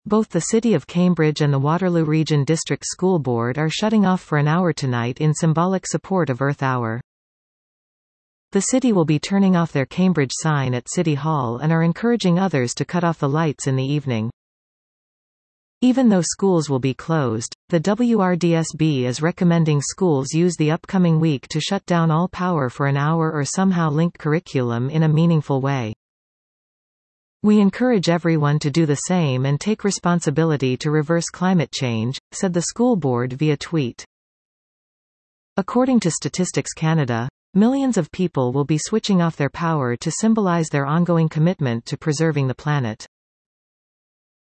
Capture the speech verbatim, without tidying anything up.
Both the City of Cambridge and the Waterloo Region District School Board are shutting off for an hour tonight in symbolic support of Earth Hour. The city will be turning off their Cambridge sign at City Hall and are encouraging others to cut off the lights in the evening. Even though schools will be closed, the W R D S B is recommending schools use the upcoming week to shut down all power for an hour or somehow link curriculum in a meaningful way. "We encourage everyone to do the same and take responsibility to reverse climate change," said the school board via tweet. According to Statistics Canada, millions of people will be switching off their power to symbolize their ongoing commitment to preserving the planet.